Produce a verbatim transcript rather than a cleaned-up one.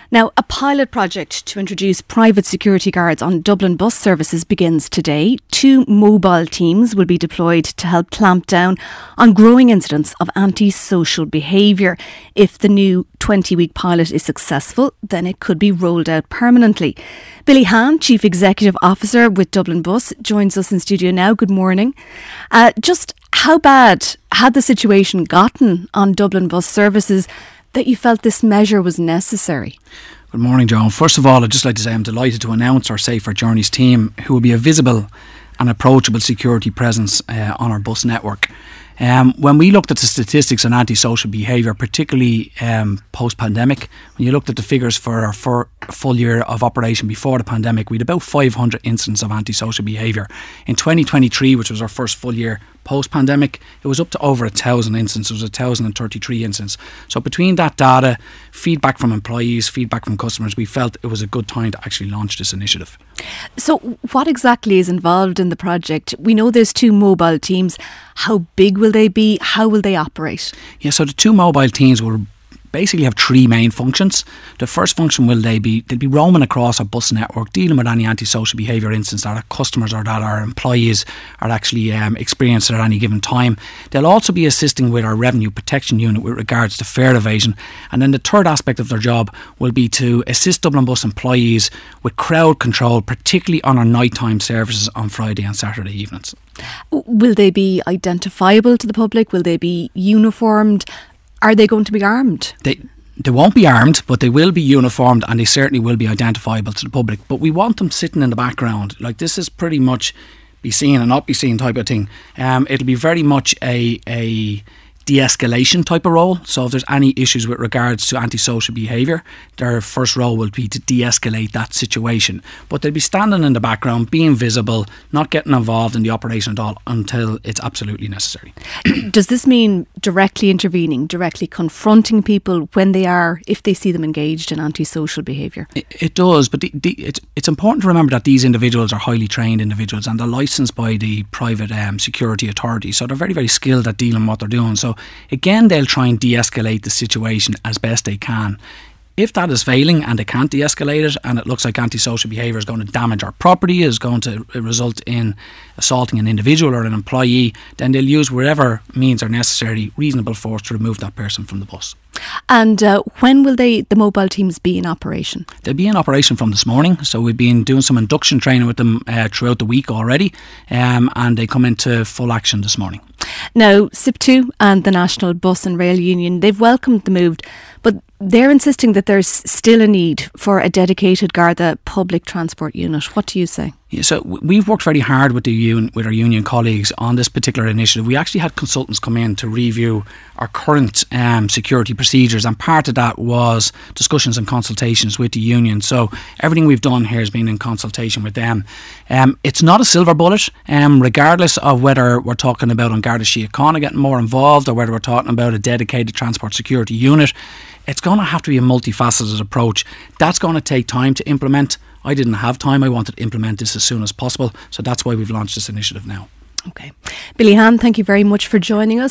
Now, a pilot project to introduce private security guards on Dublin bus services begins today. Two mobile teams will be deployed to help clamp down on growing incidents of antisocial behaviour. If the new twenty-week pilot is successful, then it could be rolled out permanently. Billy Hahn, Chief Executive Officer with Dublin Bus, joins us in studio now. Good morning. Uh, just how bad had the situation gotten on Dublin bus services that you felt this measure was necessary? Good morning, Joan. First of all, I'd just like to say I'm delighted to announce our Safer Journeys team, who will be a visible and approachable security presence uh, on our bus network. Um, when we looked at the statistics on antisocial behaviour, particularly um, post-pandemic, when you looked at the figures for our for full year of operation before the pandemic, we had about five hundred incidents of antisocial behaviour. In twenty twenty-three, which was our first full year post-pandemic, it was up to over a thousand incidents. It was one thousand thirty-three incidents. So between that data, feedback from employees, feedback from customers, we felt it was a good time to actually launch this initiative. So what exactly is involved in the project? We know there's two mobile teams. How big will they be? How will they operate? Yeah, so the two mobile teams will basically have three main functions. The first function will they be they'll be roaming across our bus network, dealing with any antisocial behaviour incidents that our customers or that our employees are actually um, experiencing at any given time. They'll also be assisting with our revenue protection unit with regards to fare evasion. And then the third aspect of their job will be to assist Dublin Bus employees with crowd control, particularly on our nighttime services on Friday and Saturday evenings. Will they be identifiable to the public? Will they be uniformed? Are they going to be armed? They they won't be armed, but they will be uniformed, and they certainly will be identifiable to the public. But we want them sitting in the background. Like, this is pretty much be seen and not be seen type of thing. Um, it'll be very much a a de-escalation type of role. So if there's any issues with regards to antisocial behaviour, their first role will be to de-escalate that situation. But they'll be standing in the background, being visible, not getting involved in the operation at all until it's absolutely necessary. Does this mean directly intervening, directly confronting people when they are, if they see them engaged in antisocial behaviour? It, it does, but the, the, it's, it's important to remember that these individuals are highly trained individuals, and they're licensed by the private um, security authority. So they're very, very skilled at dealing with what they're doing. So again, they'll try and de-escalate the situation as best they can. If that is failing and they can't de-escalate it, and it looks like antisocial behaviour is going to damage our property, is going to result in assaulting an individual or an employee, then they'll use whatever means are necessary, reasonable force, to remove that person from the bus. And uh, when will they, the mobile teams be in operation? They'll be in operation from this morning. So we've been doing some induction training with them uh, throughout the week already, um, and they come into full action this morning. Now, S I P two and the National Bus and Rail Union, they've welcomed the move, but they're insisting that there's still a need for a dedicated Garda public transport unit. What do you say? Yeah, so we've worked very hard with the un- with our union colleagues on this particular initiative. We actually had consultants come in to review our current um, security procedures, and part of that was discussions and consultations with the union. So everything we've done here has been in consultation with them. Um, it's not a silver bullet, um, regardless of whether we're talking about on Garda Síochána getting more involved or whether we're talking about a dedicated transport security unit. It's going to have to be a multifaceted approach. That's going to take time to implement. I didn't have time. I wanted to implement this as soon as possible. So that's why we've launched this initiative now. Okay. Billy Hahn, thank you very much for joining us.